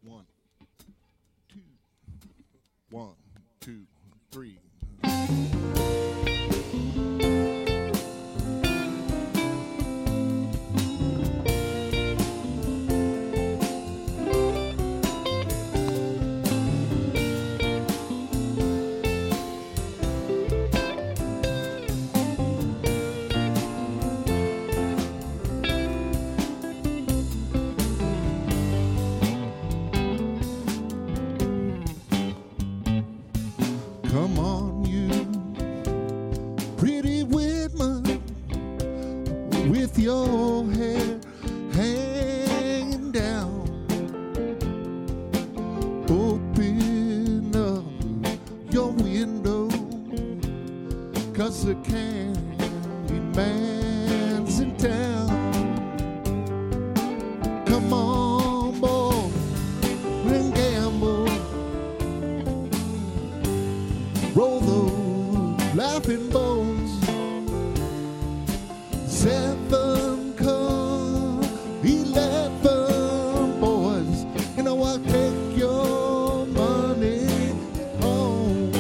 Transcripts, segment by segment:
One, two, one, two, three. Come on, you pretty woman, with your hair hanging down. Open up your window, 'cause the candy man's in town. Come on, boy, and gamble. Roll those laughing bones. 7 come 11 boys. You know I'll take your money home.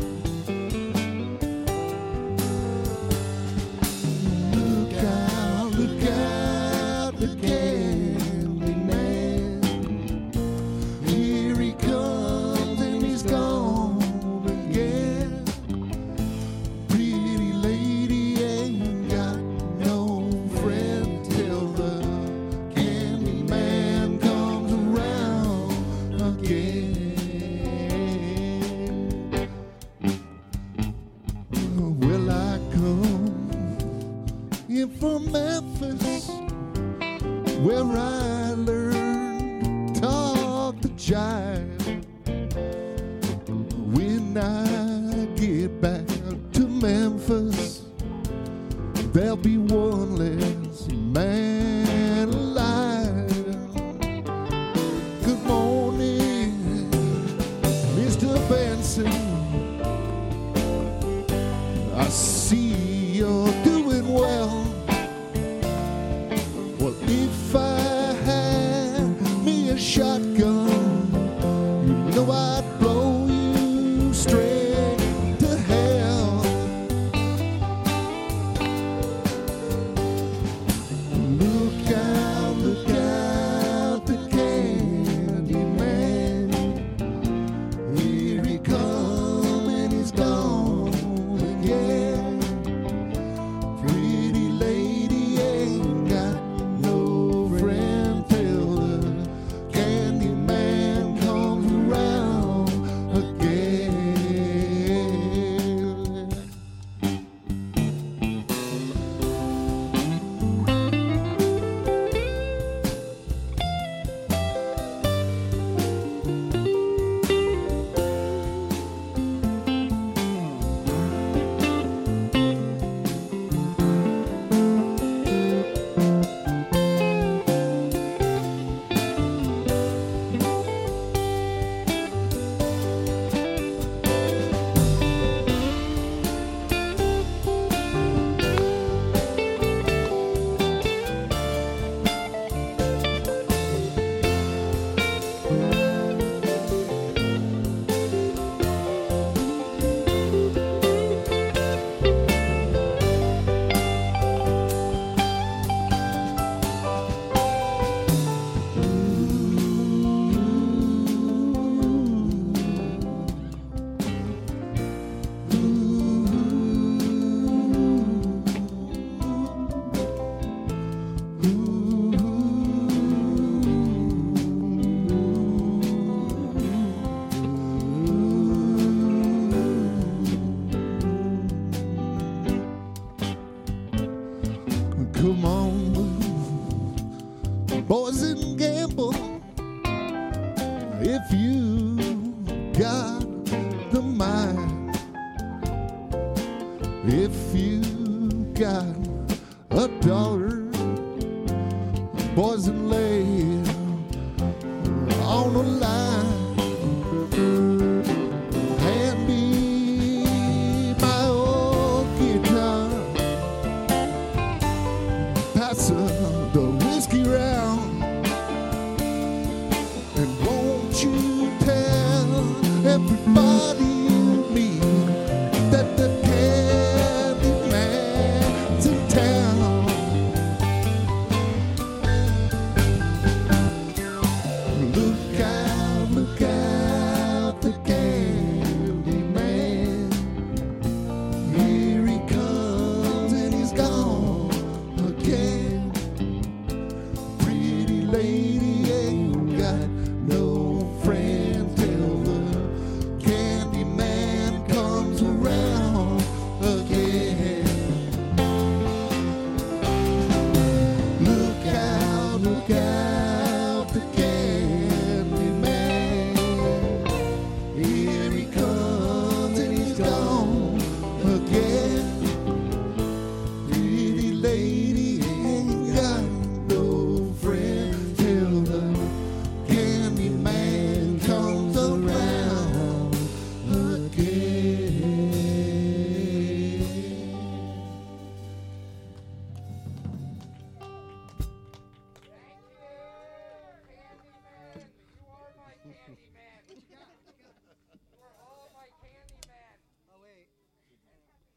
Look out, the candy man. Here he comes and he's gone again. Pretty lady ain't got no friend till the candy man comes around again. Well, I come in from Memphis, where I learned to talk the jive. When I get back to Memphis, there'll be one less man alive. Good morning, Mr. Benson. I see you're doing well. Well, if I had me a shotgun, you know I'd blow you straight to hell. Look out, the candy man. Here he comes and he's gone again. Pretty lady ain't got no friend till the candy man comes around again. Come on, boys, and gamble if you got the mind. If you got a daughter, boys, and lay on the line. Hand me my old guitar. Pass the whiskey round and won't you tell everybody you meet that the candy man's in town? Look out, the candy man. Here he comes and he's gone again. Pretty lady ain't got no friend till the candy man comes around again. Look out, the candy man. Here he comes and he's gone again. Pretty lady ain't got no friend till the candy man comes around again. Candyman, you are my Candyman.